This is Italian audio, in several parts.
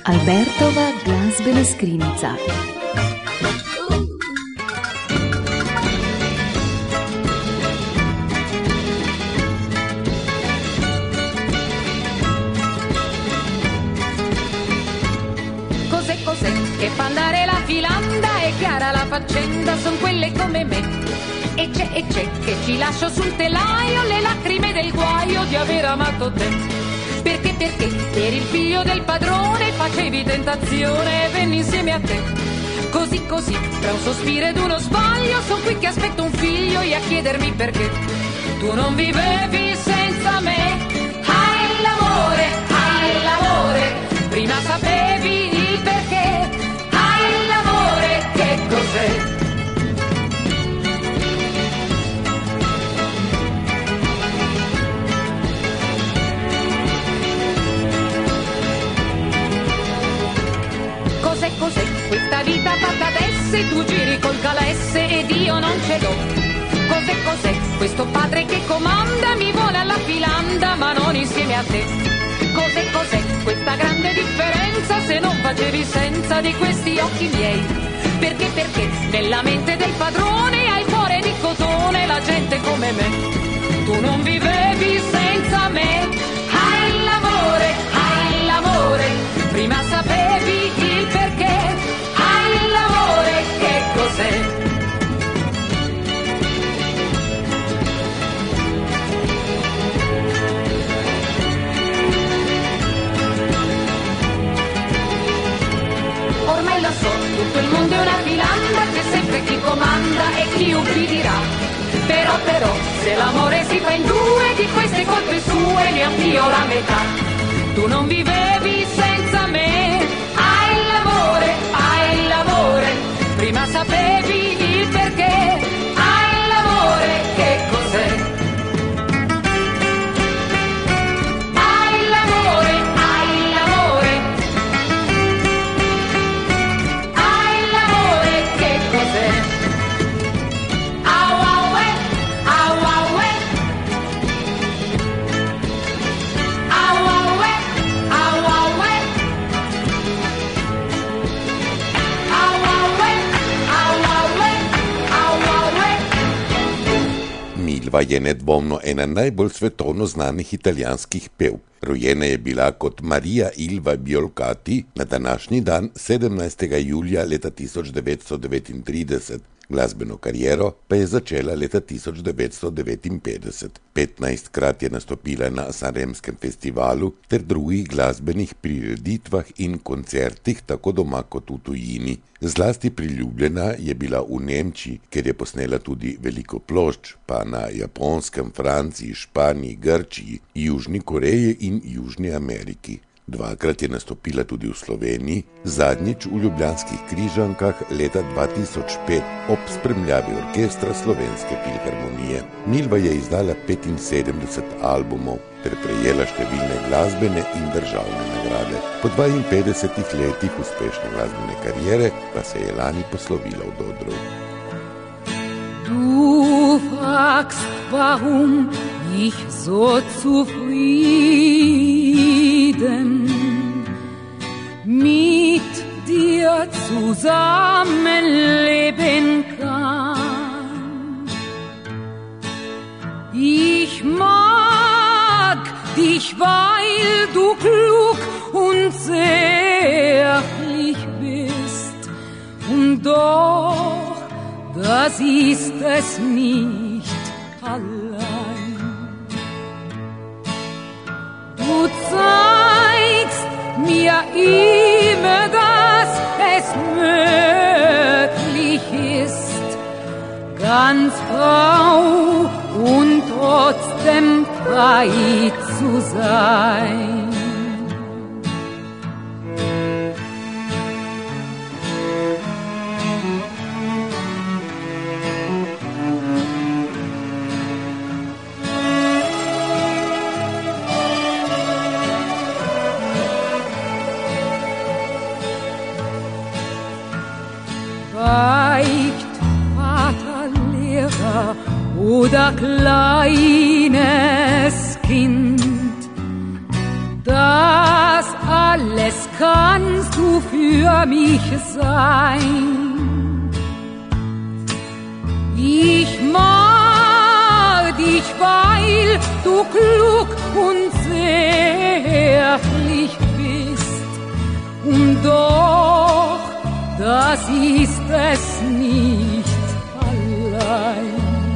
Albertova glazbena skrinjica. Cos'è che fa andare la filanda? È chiara la faccenda, son quelle come me. E c'è che ci lascio sul telaio le lacrime del guaio di aver amato te. Perché per il figlio del padrone facevi tentazione e venni insieme a te. Così, tra un sospiro ed uno sbaglio, son qui che aspetto un figlio e a chiedermi perché tu non vivevi senza me. Hai l'amore, prima sapevi il perché. Hai l'amore, che cos'è? Cos'è questa vita fatta d'esse? Tu giri col calesse ed io non ce l'ho. Cos'è questo padre che comanda? Mi vuole alla filanda ma non insieme a te. Cos'è questa grande differenza? Se non facevi senza di questi occhi miei. Perché nella mente del padrone hai il cuore di cotone, la gente come me. Tu non vivevi senza me. Hai l'amore, prima sapevi il perché. Hai l'amore, che cos'è? Ormai lo so, tutto il mondo è una filanda, c'è sempre chi comanda e chi ubbidirà. Però, se l'amore si fa in due, di queste colpe sue ne anch'io la metà. Tu non vivevi senza me. Hai l'amore, prima sapevi il perché. Hai l'amore, che cos'è? Hai l'amore, che cos'è? Au au au au au Milva je nedvomno ena najbolj svetovno znanih italijanskih pevk. Rojena je bila kot Marija Ilva Biolcati na današnji dan 17. julija leta 1939. Glasbeno kariero pa je začela leta 1959. 15krat je nastopila na Sanremskem festivalu ter drugih glasbenih prireditvah in koncertih tako doma kot v tujini. Zlasti priljubljena je bila v Nemčiji, ker je posnela tudi veliko plošč, pa na Japonskem, Franciji, Španiji, Grčiji, Južni Koreji in Južni Ameriki. Dvakrat je nastopila tudi v Sloveniji, zadnjič v Ljubljanskih Križankah leta 2005 ob spremljavi orkestra Slovenske filharmonije. Milva je izdala 75 albumov ter prejela številne glasbene in državne nagrade. Po 52 letih uspešne glasbene kariere pa se je lani poslovila od odrov. Du fragst, warum ich so zufrieden mit dir zusammenleben kann. Ich mag dich, weil du klug und zärtlich bist, und doch, das ist es nicht allein. Du zeigst mir immer, dass es möglich ist, ganz Frau und trotzdem frei zu sein. Reicht Vater Lehrer oder kleines Kind, Das alles kannst du für mich sein. Ich mag dich, weil du klug und zärtlich bist. Und doch, das ist es nicht allein.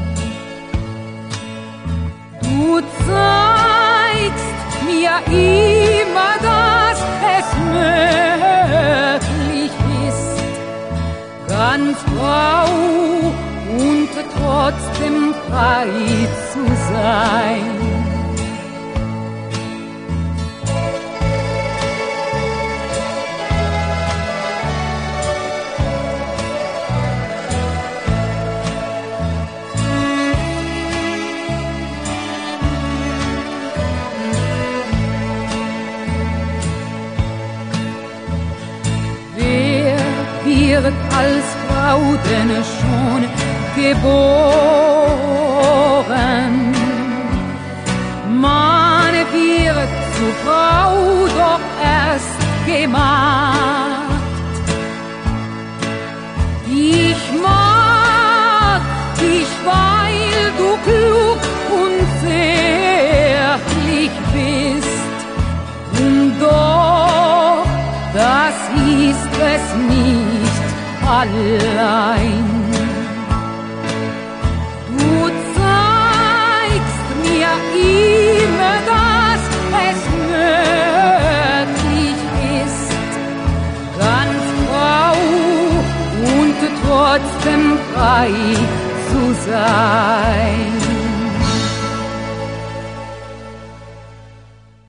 Du zeigst mir immer, dass es möglich ist, ganz Frau und trotzdem frei zu sein. Wird als Frau denn schon geboren. Man wird zur Frau doch erst gemacht. Ich mag dich, weil du klug und zärtlich bist. Und doch, das ist es nicht allein. Du zeigst mir immer, dass es möglich ist, ganz Frau und trotzdem frei zu sein.